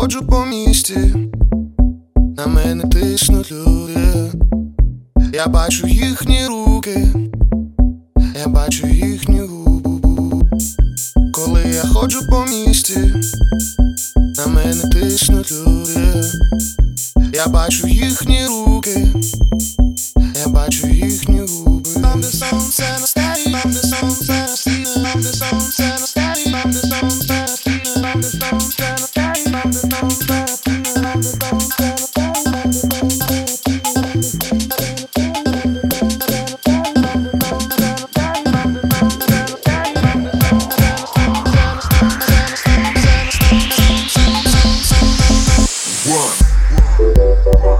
ходжу по місті, на мене тиснуть люди. Я бачу їхні руки, я бачу їхні губи. Коли я ходжу по місті, на мене тиснуть люди. Я бачу їхні руки, я бачу їхні губи. Там, де сонце настає, там, де сонце настає, там, де сонце настає, там, де сонце настає, там, де сонце настає, там, де сонце настає, там, де сонце настає.